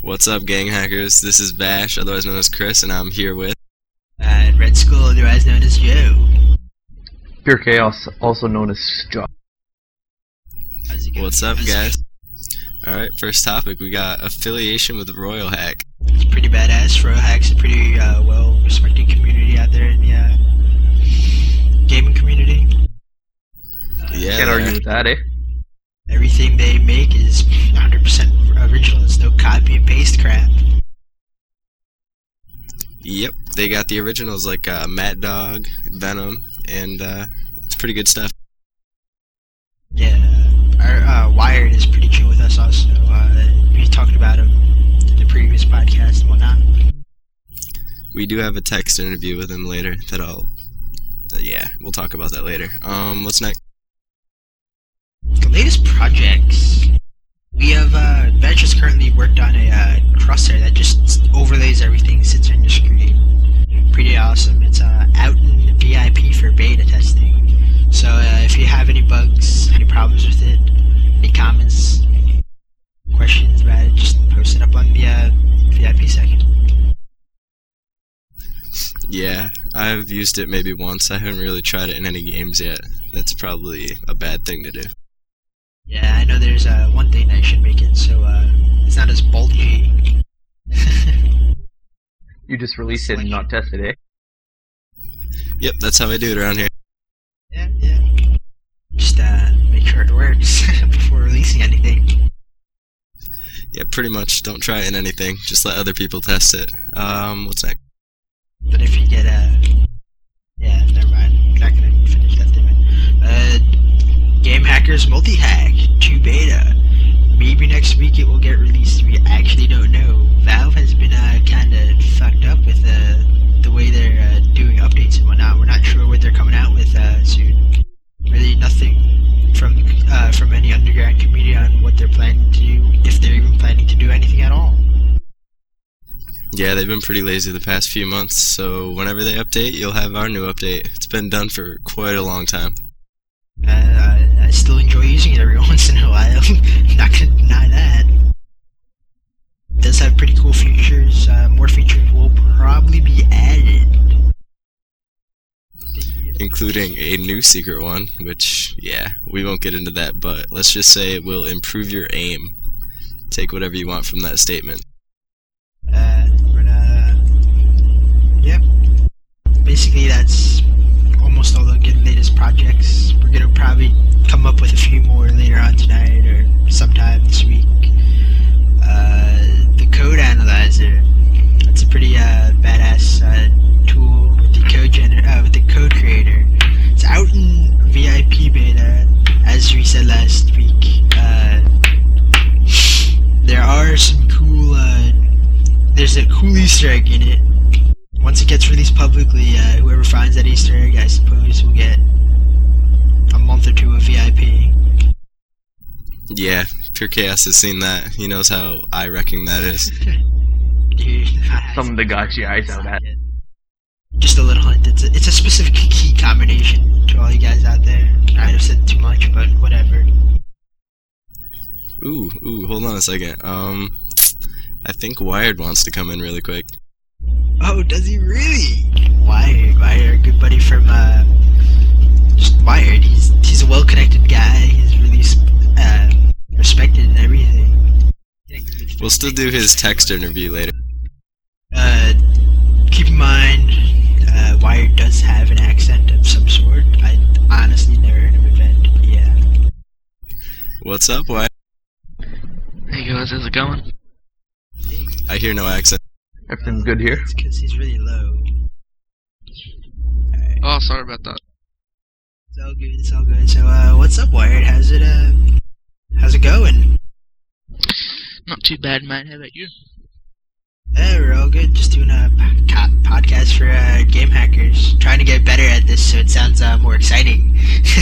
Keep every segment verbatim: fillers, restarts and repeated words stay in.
What's up, gang hackers? This is Vash, otherwise known as Chris, and I'm here with... Uh, Red Skull, otherwise known as Joe. Pure Chaos, also known as Joe. What's up, guys? Alright, first topic, we got affiliation with Royal Hack. It's pretty badass. Royal Hack's a pretty uh, well-respected community out there in the uh, gaming community. Uh, Yeah, Can't argue with that, eh? Everything they make is one hundred percent original. There's no copy and paste crap. Yep, they got the originals like uh, Mad Dog, Venom, and uh, it's pretty good stuff. Yeah, our uh, Wired is pretty chill with us also. Uh, we talked about him in the previous podcast and whatnot. We do have a text interview with him later that I'll... Uh, yeah, we'll talk about that later. Um, what's next? The latest projects. We have, uh, Vetch has currently worked on a uh, crosshair that just overlays everything, sits on your screen. Pretty awesome. It's uh, out in V I P for beta testing. So uh, if you have any bugs, any problems with it, any comments, any questions about it, just post it up on the uh, V I P section. Yeah, I've used it maybe once. I haven't really tried it in any games yet. That's probably a bad thing to do. Yeah, I know there's uh, one thing that should make it so uh, it's not as bulgy. You just release it and not test it, eh? Yep, that's how I do it around here. Yeah, yeah. Just uh, make sure it works before releasing anything. Yeah, pretty much. Don't try it in anything. Just let other people test it. Um, what's next? But if you get a... Yeah, never mind. I'm not going to finish that statement. Uh, Game Hackers Multi-Hack two beta. Maybe next week it will get released. We actually don't know. Valve has been uh, kind of fucked up with uh, the way they're uh, doing updates and whatnot. We're not sure what they're coming out with uh, soon. Really nothing from uh, from any underground community on what they're planning to do, if they're even planning to do anything at all. Yeah, they've been pretty lazy the past few months, so whenever they update, you'll have our new update. It's been done for quite a long time. Uh, I, I still enjoy using it every once in a while. I'm not gonna deny that. It does have pretty cool features. Uh, more features will probably be added. Including a new secret one, which, yeah, we won't get into that, but let's just say it will improve your aim. Take whatever you want from that statement. Uh, but, uh, yep. Basically, that's almost all the good latest projects. We're gonna probably come up with a few more later on tonight or sometime this week. Uh, the Code Analyzer. That's a pretty uh, badass uh, tool with the code gener uh, with the code creator. It's out in V I P beta, as we said last week. Uh, there are some cool. Uh, there's a cool Easter egg in it. Once it gets released publicly, uh, whoever finds that Easter egg, I suppose, will get a month or two of V I P. Yeah, Pure Chaos has seen that. He knows how eye-wrecking that is. Dude, Some of the got your eyes out at. Just a little hint. It's a, it's a specific key combination to all you guys out there. I might have said too much, but whatever. Ooh, ooh, hold on a second. Um, I think Wired wants to come in really quick. Oh, does he really? Wired, Wired, good buddy from, uh, just Wired. He's he's a well-connected guy. He's really uh, respected and everything. We'll still do his text interview later. Uh, keep in mind, uh, Wired does have an accent of some sort. I honestly never heard him event, but yeah. What's up, Wired? Hey guys, how's it going? I hear no accent. Everything's good here. It's because he's really low. Alright. Oh, sorry about that. It's all good, it's all good. So, uh, what's up, Wired? How's it, uh, how's it going? Not too bad, mate. How about you? Yeah, we're all good. Just doing a po- podcast for, uh, Game Hackers. Trying to get better at this so it sounds, uh, more exciting.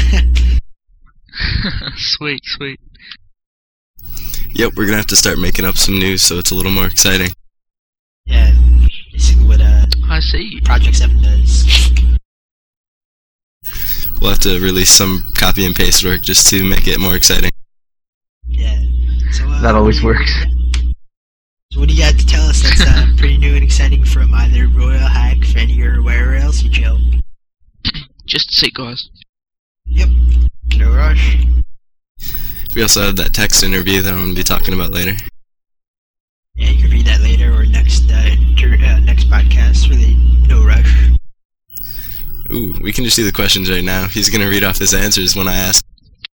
Sweet, sweet. Yep, we're gonna have to start making up some news so it's a little more exciting. Yeah, basically what, uh, I see. Project seven does. We'll have to release some copy and paste work just to make it more exciting. Yeah. So, uh, That always works. So what do you got to tell us that's uh, pretty new and exciting from either Royal Hack, Fanny, or wherever else you chill? Just a sec, guys. Yep. No rush. We also have that text interview that I'm going to be talking about later. Yeah, you can read that later or next uh, dur- uh, next podcast. Really, no rush. Ooh, we can just do the questions right now. He's going to read off his answers when I ask.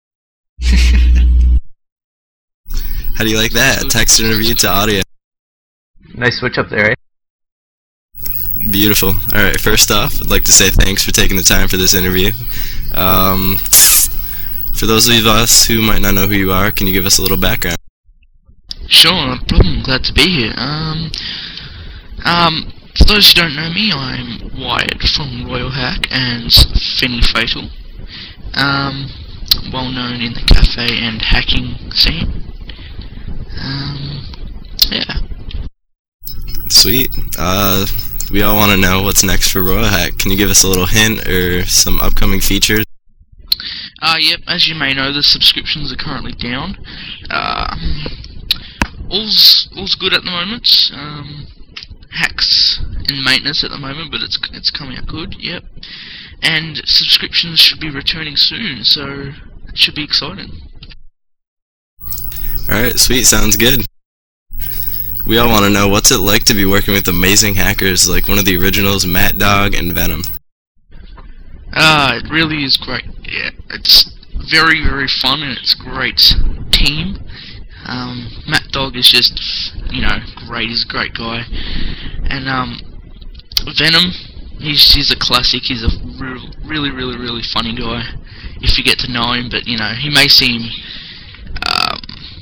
How do you like that? Text interview to audio. Nice switch up there, eh? Beautiful. Alright, first off, I'd like to say thanks for taking the time for this interview. Um, for those of us who might not know who you are, can you give us a little background? Sure, no problem. Glad to be here. Um, um, for those who don't know me, I'm Wyatt from Royal Hack and Fenny Fatal. Um, well known in the cafe and hacking scene. Um, yeah. Sweet. Uh, we all want to know what's next for Royal Hack. Can you give us a little hint or some upcoming features? Uh, yep, as you may know, the subscriptions are currently down. Uh, all's, all's good at the moment. Um, hacks in maintenance at the moment, but it's it's coming out good, yep. And subscriptions should be returning soon, so it should be exciting. Alright, sweet, sounds good. We all want to know what's it like to be working with amazing hackers like one of the originals, Matt Dog and Venom. Ah, it really is great. Yeah, it's very, very fun and it's a great team. Um, Matt Dog is just, you know, great. He's a great guy. And um, Venom, he's he's a classic. He's a real, really, really, really funny guy if you get to know him. But you know, he may seem um,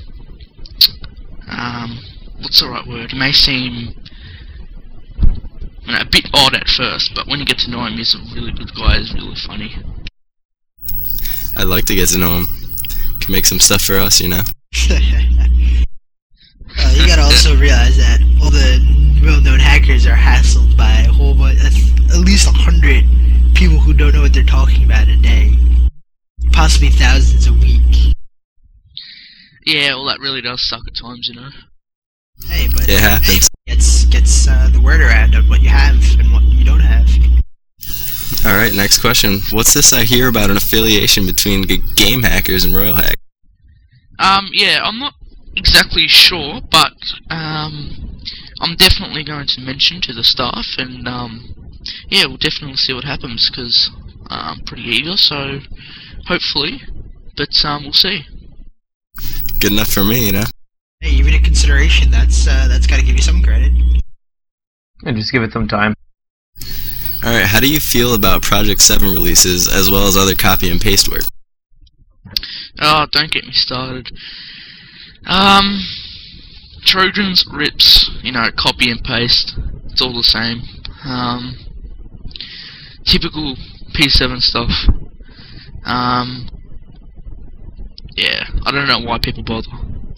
um, what's the right word? He may seem you know, a bit odd at first, but when you get to know him, he's a really good guy. He's really funny. I'd like to get to know him. Can make some stuff for us, you know. uh, you gotta also realize that all the well-known hackers are hassled by a whole bunch, at least a hundred people who don't know what they're talking about a day, possibly thousands a week. Yeah, well, that really does suck at times, you know. Hey, but It happens. gets gets uh, the word around of what you have and what you don't have. Alright, next question. What's this I hear about an affiliation between g- game hackers and Royal Hack? Um, yeah, I'm not exactly sure, but um, I'm definitely going to mention to the staff, and um, yeah, we'll definitely see what happens, because I'm pretty eager, so hopefully, but um, we'll see. Good enough for me, you know? Hey, even in consideration, that's uh, that's got to give you some credit. And just give it some time. Alright, how do you feel about Project seven releases, as well as other copy and paste work? Oh, don't get me started. Um, Trojans, rips, you know, copy and paste, it's all the same. Um, typical P seven stuff. Um, yeah, I don't know why people bother.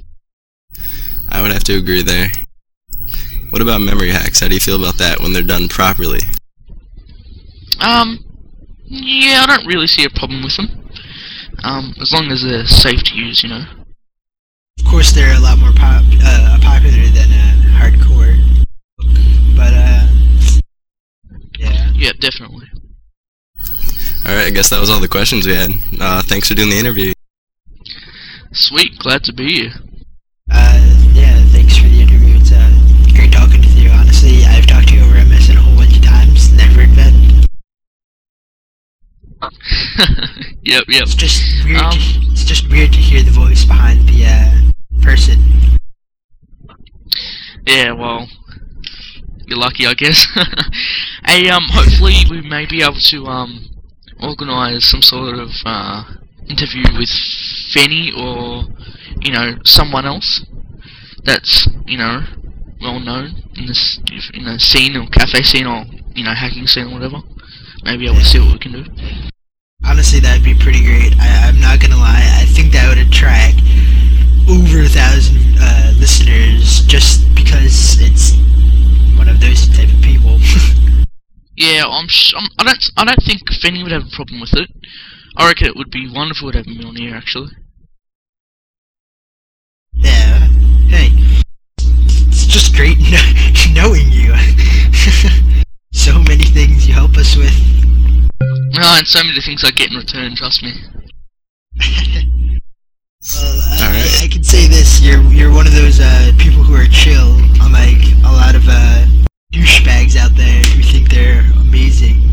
I would have to agree there. What about memory hacks? How do you feel about that when they're done properly? Um, yeah, I don't really see a problem with them. Um, as long as they're safe to use, you know. Of course, they're a lot more pop uh, popular than uh, hardcore, but uh, yeah. Yeah, definitely. Alright, I guess that was all the questions we had. Uh, thanks for doing the interview. Sweet, glad to be here. Uh, yeah, thanks for the interview. It's uh, great talking to you. Honestly, I've talked to you over M S N a whole bunch of times. Never met. Yep, yep. It's just weird. Um, to, it's just weird to hear the voice behind the uh, person. Yeah, well, you're lucky, I guess. Hey, um, hopefully we may be able to um organise some sort of uh interview with Fenny or you know someone else that's you know well known in this you know scene or cafe scene or you know hacking scene or whatever. Maybe able to see what we can do. Honestly, that'd be pretty great. I, I'm not gonna lie. I think that would attract over a thousand uh, listeners just because it's one of those type of people. Yeah, I'm, sh I'm. I don't. I don't think Fenny would have a problem with it. I reckon it would be wonderful to have him on here, actually. Yeah. Hey, it's just great kn- knowing you. So many things you help us with. Oh, and so many things I get in return, trust me. Well, uh, Alright. I, I can say this: you're you're one of those uh, people who are chill, unlike a lot of uh, douchebags out there who think they're amazing.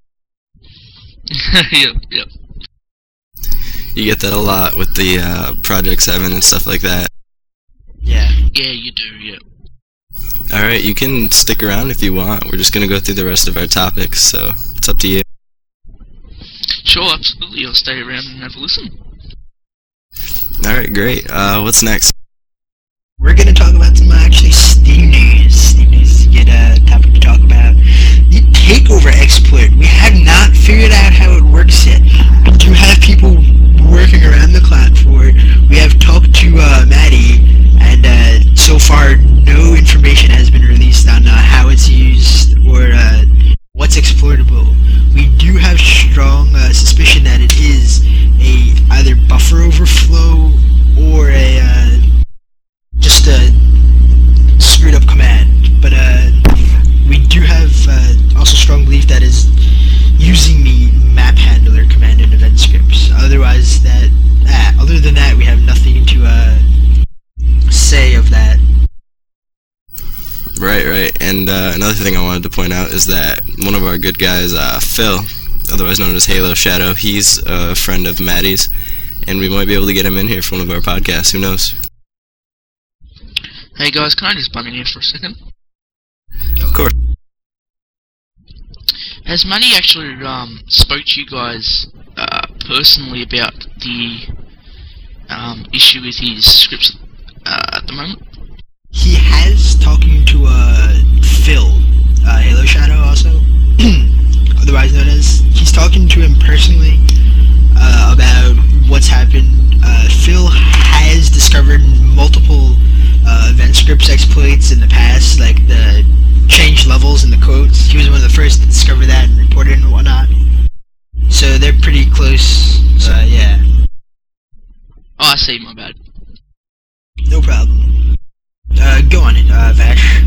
Yep, yep. You get that a lot with the uh, Project seven and stuff like that. Yeah. Yeah, you do, yep. Alright, you can stick around if you want. We're just gonna go through the rest of our topics, so it's up to you. Sure, absolutely, I'll stay around and have a listen. Alright, great. Uh, what's next? We're gonna talk about some actually Steam news. Steam news is a good uh, topic to talk about. The takeover exploit. We have not figured out how it works yet. We do have people working around the clock for it. We have talked to uh, Maddie, and uh, so far no information has been released on uh, how it's used or uh, what's exploitable. We do have strong uh, suspicion that it is a either buffer overflow or a uh, just a screwed up command, but uh, we do have uh, also strong belief that is using the map handler command in event scripts. Otherwise, that uh, other than that, we have nothing to uh, say of that. Right, right. And uh, another thing I wanted to point out is that one of our good guys, uh, Phil, otherwise known as Halo Shadow, he's a friend of Maddie's, and we might be able to get him in here for one of our podcasts. Who knows? Hey guys, can I just butt in here for a second? Of course. Has Manny actually um, spoke to you guys uh, personally about the um, issue with his scripts uh, at the moment? He has talking to uh, Phil, uh, Halo Shadow also, otherwise known as. He's talking to him personally uh, about what's happened. Uh, Phil has discovered multiple uh, event scripts exploits in the past, like the change levels and the quotes. He was one of the first to discover that and report it and whatnot. So they're pretty close. Uh, yeah. Oh, I see, my bad. No problem. Uh, go on it, uh, Vash.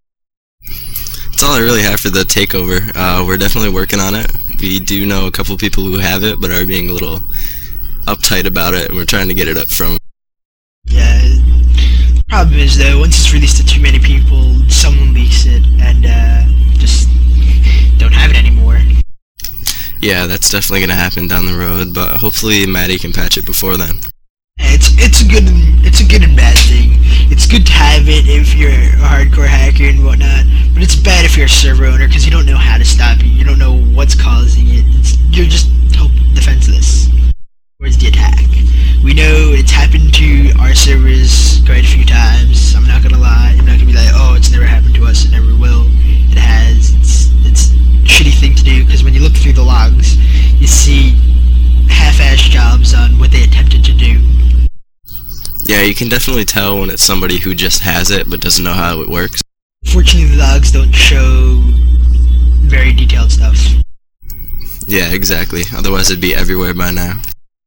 That's all I really have for the takeover. Uh, we're definitely working on it. We do know a couple people who have it, but are being a little uptight about it, and we're trying to get it up from. Yeah. Problem is though, once it's released to too many people, someone leaks it and uh, just don't have it anymore. Yeah, that's definitely gonna happen down the road, but hopefully Maddie can patch it before then. It's it's a good it's a good and bad thing. It's good to have it if you're a hardcore hacker and whatnot, but it's bad if you're a server owner because you don't know how to stop it. You don't know what's causing it. It's, you're just hope defenseless. Where's the attack? We know it's happened to our servers quite a few times. I'm not gonna lie. I'm not gonna be like, oh, it's never happened to us. It never will. It has. It's it's a shitty thing to do because when you look through the logs, you see half-assed jobs on what they attempted to do. Yeah, you can definitely tell when it's somebody who just has it but doesn't know how it works. Fortunately, the logs don't show very detailed stuff. Yeah, exactly. Otherwise it'd be everywhere by now.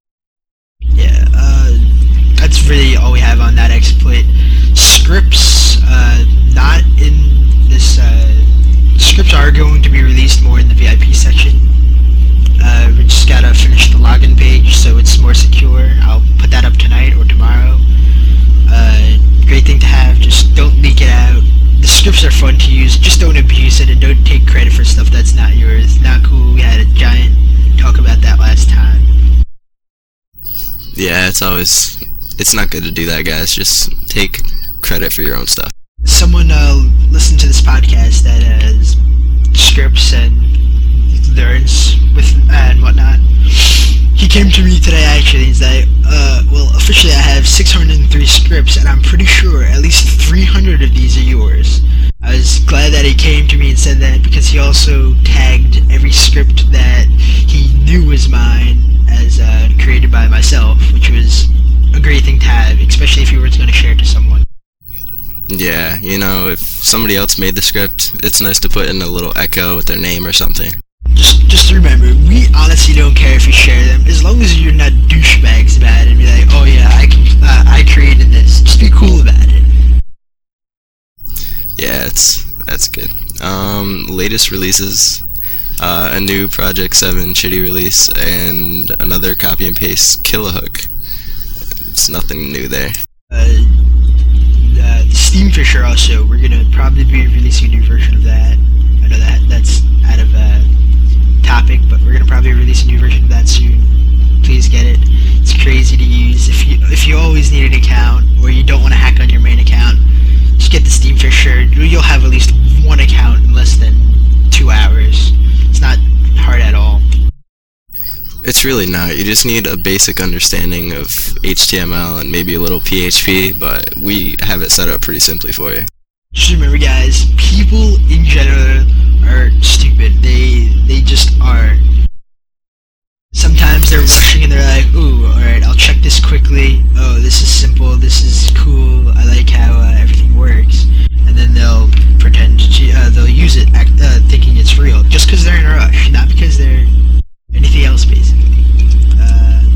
Yeah, uh, that's really all we have on that exploit. Scripts, uh, not in this, uh, scripts are going to be released more in the V I P section. Uh, we just gotta finish the login page so it's more secure. I'll put that up tonight or tomorrow. Uh, great thing to have, just don't leak it out. The scripts are fun to use, just don't abuse it and don't take credit for stuff that's not yours. Not cool, we had a giant talk about that last time. Yeah, it's always, it's not good to do that, guys. Just take credit for your own stuff. Someone uh, listened to this podcast that has scripts and learns with and whatnot. He came to me today actually. He's like, uh, well, officially I have six hundred three scripts, and I'm pretty sure at least three hundred of these are yours. I was glad that he came to me and said that because he also tagged every script that he knew was mine as uh, created by myself, which was a great thing to have, especially if you were going to share it to someone. Yeah, you know, if somebody else made the script, it's nice to put in a little echo with their name or something. Just just remember, we honestly don't care if you share them, as long as you're not douchebags about it and be like, oh yeah, I can, uh, I created this. Just be cool about it. that's that's good. Um, latest releases, uh, a new Project seven Chitty release, and another copy and paste Killahook. It's nothing new there. Uh, the Steam Fisher also, we're gonna probably be releasing a new version of that. I know that that's out of uh, topic, but we're gonna probably release a new version of that soon. Please get it. It's crazy to use. If you if you always need an account or you don't want to hack on your main account, just get the Steam Fisher. You'll have at least one account in less than two hours. It's not hard at all. It's really not. You just need a basic understanding of H T M L and maybe a little P H P, but we have it set up pretty simply for you. Just remember, guys, people in general are stupid. They they just are. Sometimes they're rushing and they're like, ooh, alright, I'll check this quickly. Oh, this is simple, this is cool, I like how uh, everything works. And then they'll pretend to, uh, they'll use it act, uh, thinking it's real, just because they're in a rush, not because they're anything else, basically. Uh,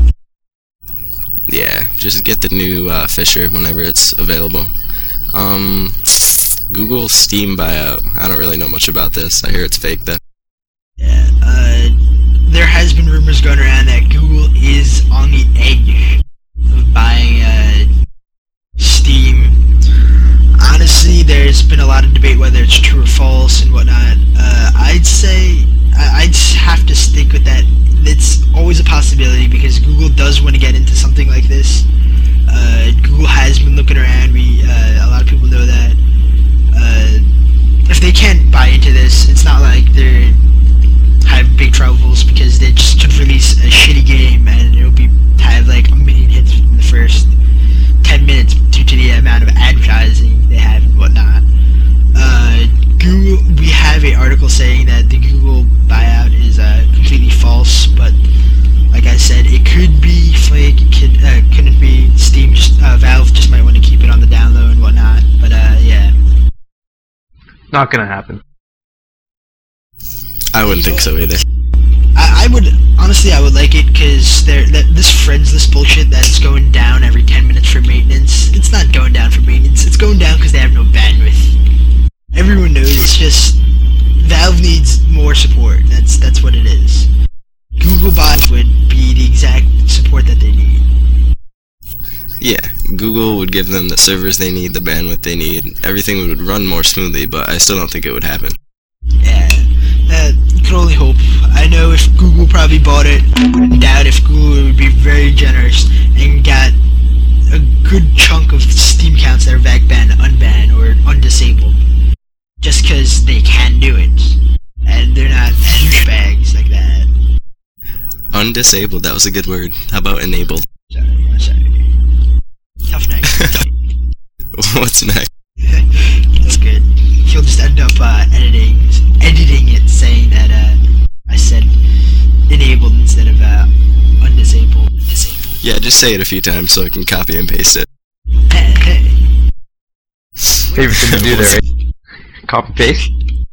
yeah, just get the new uh, Fisher whenever it's available. Um, Google Steam buyout. I don't really know much about this. I hear it's fake, though. Yeah, uh... there has been rumors going around that Google is on the edge of buying uh, Steam. Honestly, there's been a lot of debate whether it's true or false and whatnot. Uh, I'd say I- I'd have to stick with that. It's always a possibility because Google does want to get into something like this. Uh, Google has been looking around. We uh, a lot of people know that. Uh, if they can't buy into this, it's not like they're have big troubles because they just could release a shitty game and it'll be have like a million hits in the first ten minutes due to the amount of advertising they have and whatnot. Uh, Google, we have an article saying that the Google buyout is uh, completely false, but like I said, it could be fake. It could uh, couldn't be. Steam just uh, Valve just might want to keep it on the down low and whatnot. But uh, yeah, Not gonna happen. I wouldn't think so either. I, I would honestly, I would like it because there that this friends list bullshit that's going down every ten minutes for maintenance. It's not going down for maintenance. It's going down because they have no bandwidth. Everyone knows. It's just Valve needs more support. That's that's what it is. Google Bot would be the exact support that they need. Yeah, Google would give them the servers they need, the bandwidth they need. Everything would run more smoothly, but I still don't think it would happen. Yeah. Uh, you can only hope. I know if Google probably bought it, I doubt if Google would be very generous and got a good chunk of Steam accounts that are back banned, unbanned, or undisabled. Just because they can do it. And they're not douchebags like that. Undisabled, that was a good word. How about enabled? Sorry, I'm sorry. Tough night. What's next? That's good. He'll just end up uh, editing editing it, saying that uh, I said enabled instead of uh, undisabled. Disabled. Yeah, just say it a few times so I can copy and paste it. Hey, hey. Favorite thing to do there, right? Copy paste.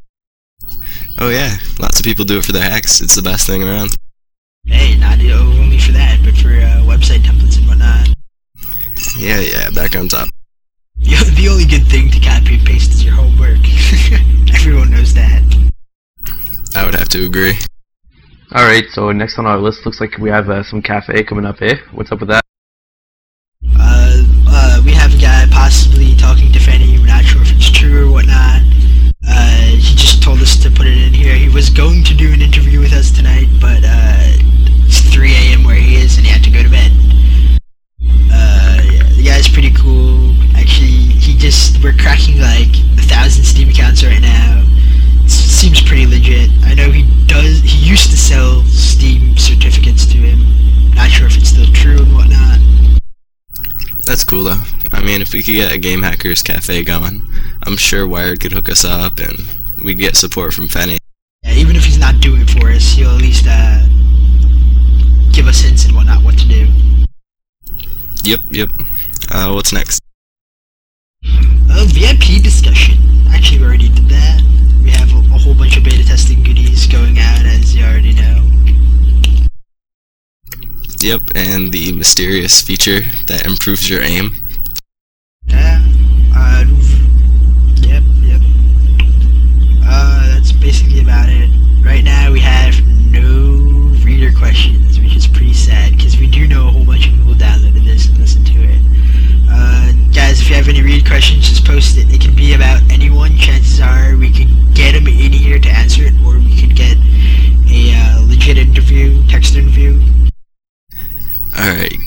Oh yeah, lots of people do it for their hacks. It's the best thing around. Hey, not only for that, but for uh, website templates and whatnot. Yeah, yeah, back on top. The, the only good thing to copy and paste is your homework. Everyone knows that. I would have to agree. Alright, so next on our list looks like we have uh, some cafe coming up, eh? What's up with that? Uh, uh, we have a guy possibly talking to Fanny. We're not sure if it's true or whatnot. Uh, he just told us to put it in here. He was going to do an interview with us tonight, but uh, it's three A M where he is and he had to go to bed. Uh, yeah, the guy's pretty cool. Actually, he just, we're cracking like a thousand Steam accounts right now. It seems pretty legit. I know he does, he used to sell Steam certificates to him. Not sure if it's still true and whatnot. That's cool though. I mean, if we could get a Game Hackers Cafe going, I'm sure Wired could hook us up and we'd get support from Fenny. Yeah, even if he's not doing it for us, he'll at least uh, give us hints and whatnot what to do. Yep, yep. Uh, what's next? Oh, V I P discussion. Actually, we already did that. We have a, a whole bunch of beta testing goodies going out, as you already know. Yep, and the mysterious feature that improves your aim. Yeah. Uh, yep, yep.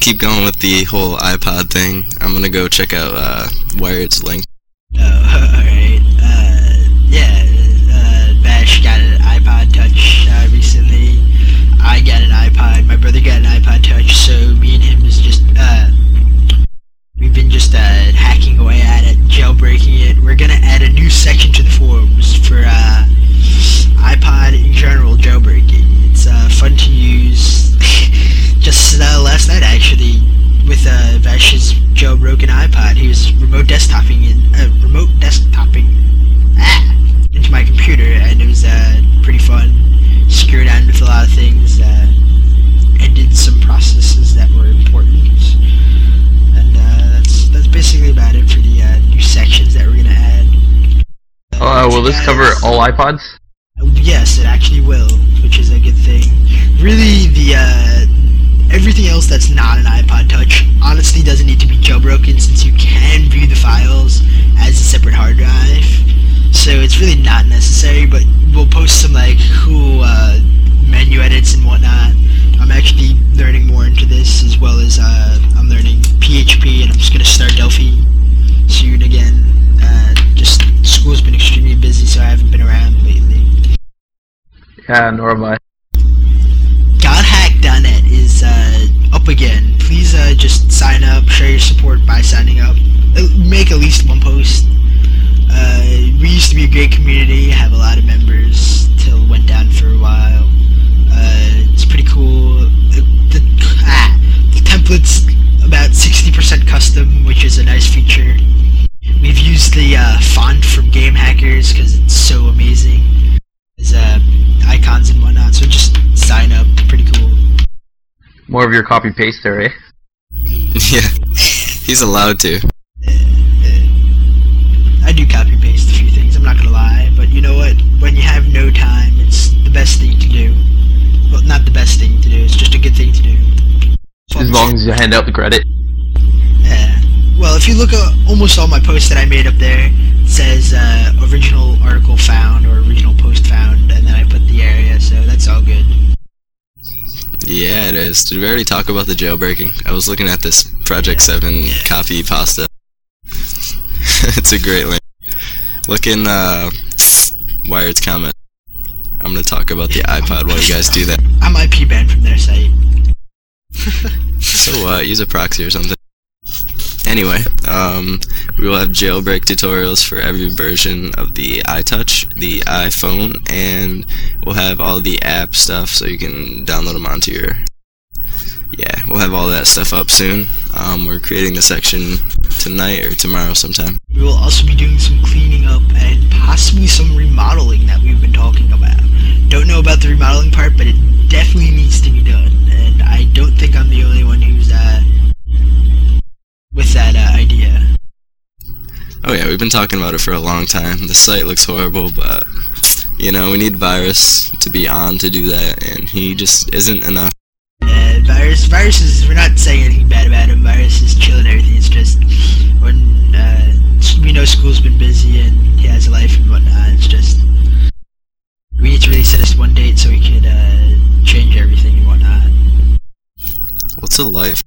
keep going with the whole iPod thing, I'm gonna go check out uh, Wired's link. Oh, alright. Uh, yeah, uh, Bash got an iPod Touch uh, recently. I got an iPod. My brother got an iPod Touch. So me and him is just uh, we've been just uh, hacking away at it, jailbreaking it. We're gonna add a new section to the forums for uh, iPod in general jailbreaking. It's uh, fun to use. Just uh, last night, actually, with uh, Vash's jailbroken iPod, he was remote desktopping in, uh, remote desktopping ah, into my computer, and it was uh, pretty fun. Screwed around with a lot of things, uh, ended some processes that were important, and uh, that's that's basically about it for the uh, new sections that we're gonna add. Uh, will this cover all iPods? Yes, it actually will, which is a good thing. Really, the uh, everything else that's not an iPod Touch honestly doesn't need to be jailbroken, since you can view the files as a separate hard drive. So it's really not necessary, but we'll post some like cool uh, menu edits and whatnot. I'm actually learning more into this, as well as uh, I'm learning P H P, and I'm just gonna start Delphi soon again. Uh, just school's been extremely busy, so I haven't been around lately. Yeah, nor have I. GodHack dot net is uh, up again. Please uh, just sign up, show your support by signing up. Make at least one post. Uh, we used to be a great community, have a lot of members, till it went down for a while. Uh, it's pretty cool. The, the, ah, the template's about sixty percent custom, which is a nice feature. We've used the uh, font from Game Hackers because it's so amazing. There's uh, icons and whatnot, so just sign up. Pretty cool. More of your copy paste there, eh? Yeah, he's allowed to. I do copy paste a few things, I'm not gonna lie, but you know what? When you have no time, it's the best thing to do. Well, not the best thing to do, it's just a good thing to do. As long as you hand out the credit. Yeah. Well, if you look at almost all my posts that I made up there, it says uh, original article found or original post found, and then I put the area, so that's all good. Yeah, it is. Did we already talk about the jailbreaking? I was looking at this Project seven copy pasta. It's a great link. Look in uh, Wired's comment. I'm gonna talk about the iPod while you guys do that. I'm I P banned from their site. So what? Use a proxy or something. Anyway, um, we will have jailbreak tutorials for every version of the iTouch, the iPhone, and we'll have all the app stuff so you can download them onto your... Yeah, we'll have all that stuff up soon. Um, we're creating the section tonight or tomorrow sometime. We will also be doing some cleaning up and possibly some remodeling that we've been talking about. Don't know about the remodeling part, but it definitely needs to be done. And I don't think I'm the only one who's uh, with that uh, idea. Oh yeah, we've been talking about it for a long time. The site looks horrible, but, you know, we need Virus to be on to do that, and he just isn't enough. Yeah, Virus, Virus is, we're not saying anything bad about him. Virus is chill and everything. It's just when uh, we know school's been busy and he has a life and whatnot, it's just we need to really set us one date so we could uh, change everything and whatnot. What's a life?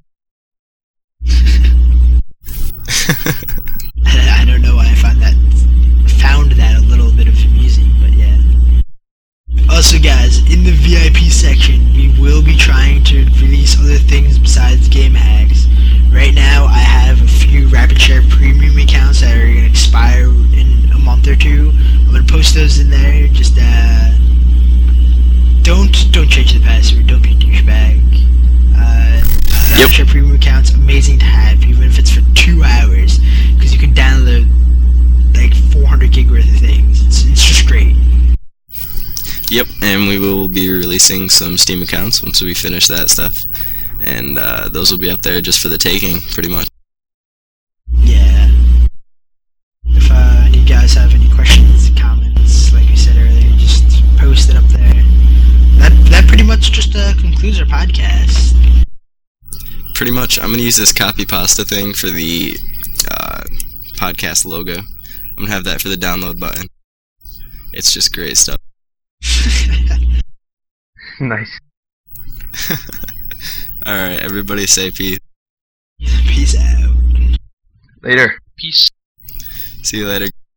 I don't know why I found that found that a little bit of amusing, but yeah. Also guys, in the V I P section, we will be trying to release other things besides game hacks. Right now, I have a few RapidShare premium accounts that are going to expire in a month or two. I'm going to post those in there. Just uh, don't don't change the password. Don't be a douchebag. Uh, Yep. RapidShare premium accounts, amazing to have, even if it's for two hours, because you can download like four hundred gig worth of things. It's, it's just great. Yep, and we will be releasing some Steam accounts once we finish that stuff. And uh, those will be up there just for the taking, pretty much. Yeah. If uh, any guys have any questions, comments, like we said earlier, just post it up there. That that pretty much just uh, concludes our podcast. Pretty much, I'm going to use this copy pasta thing for the uh, podcast logo. I'm going to have that for the download button. It's just great stuff. Nice. Alright, everybody say peace. Peace out. Later. Peace. See you later.